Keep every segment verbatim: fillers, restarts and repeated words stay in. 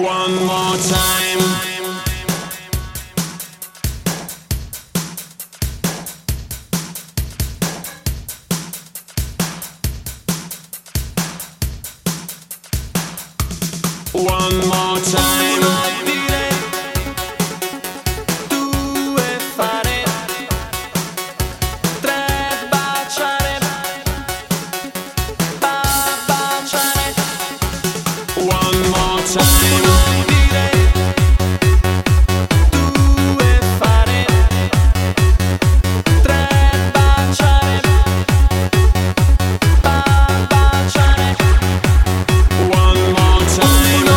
One more time. One more time. Due fare, tre baciare, ba baciare. One more time. Due fare, tre baciare, ba baciare. One more time.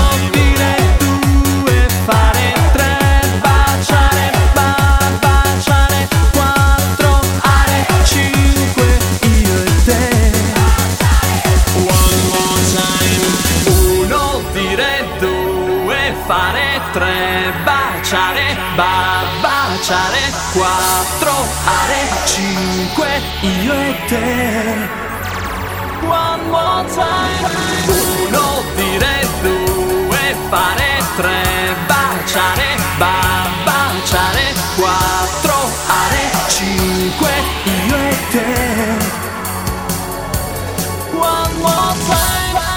Fare tre, baciare, ba, baciare, quattro, are, cinque, io e te. One more time. Uno, dire due, fare tre, baciare, ba, baciare, quattro, are, cinque, io e te. One more time.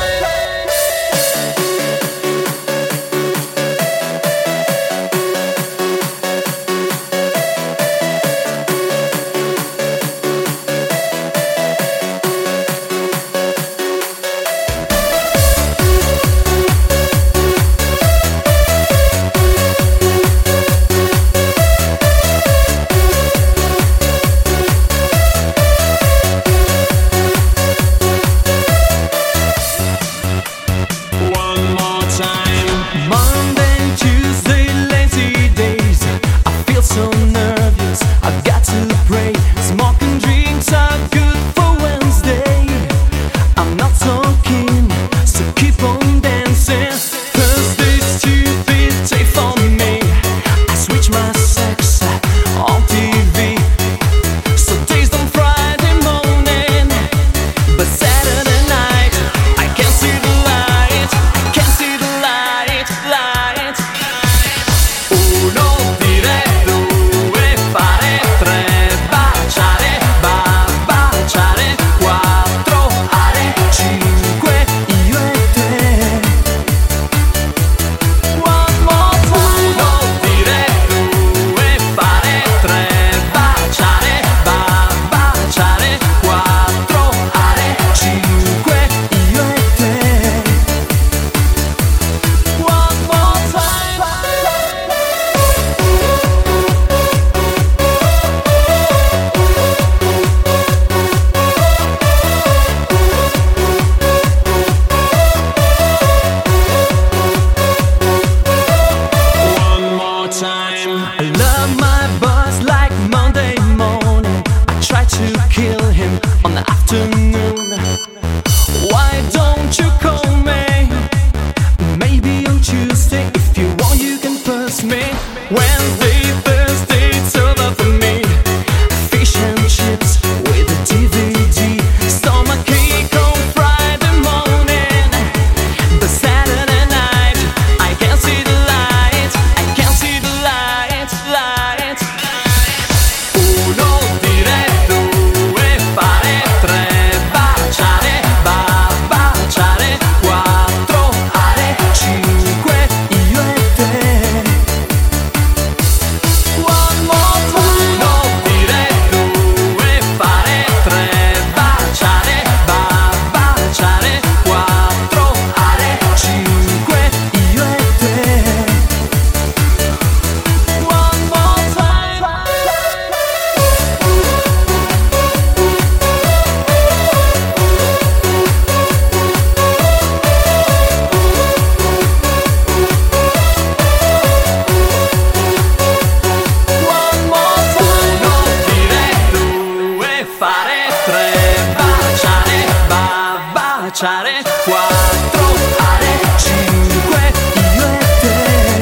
Baciare, quattro, are, cinque, io e te.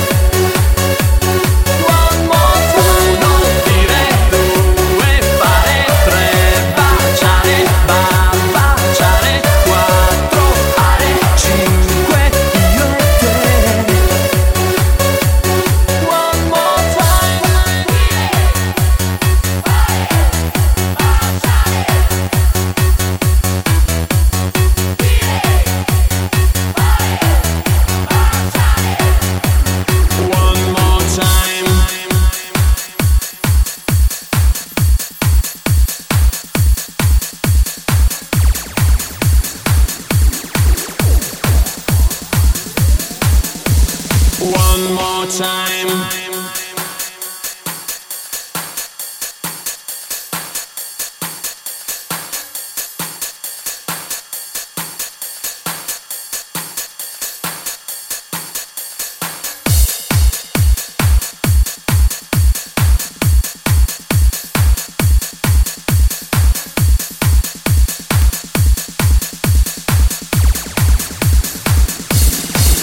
One more time. Uno, dire due, fare tre, baciare, ba, baciare, quattro, are, cinque, io e te.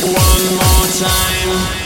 one more time.